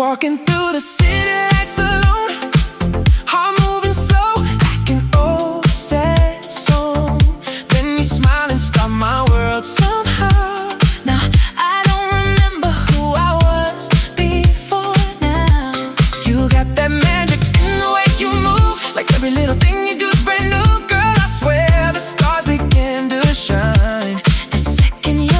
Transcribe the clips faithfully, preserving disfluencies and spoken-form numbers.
Walking through the city lights alone, heart moving slow like an old sad song. Then you smile and start my world somehow. Now I don't remember who I was before now. You got that magic in the way you move, like every little thing you do is brand new. Girl, I swear the stars begin to shine the second your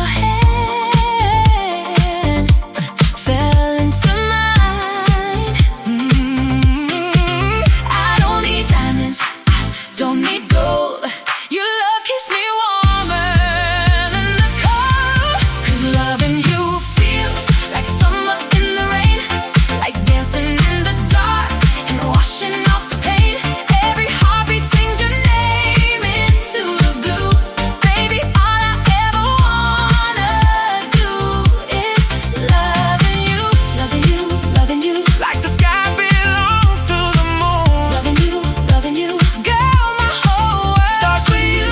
hand fell into mine. Mm-hmm. I don't need diamonds, I don't need gold. Your love keeps me warmer than the cold. 'Cause loving you feels like summer in the rain, like dancing in the dark and washing off the pain. Every heartbeat sings your name into the blue. Baby, all I ever wanna do is loving you, loving you, loving you. Like the sky belongs to the moon. Loving you, loving you. Girl, my whole world starts with you.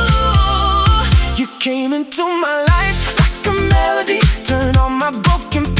You came into my life like a melody, turn on my broken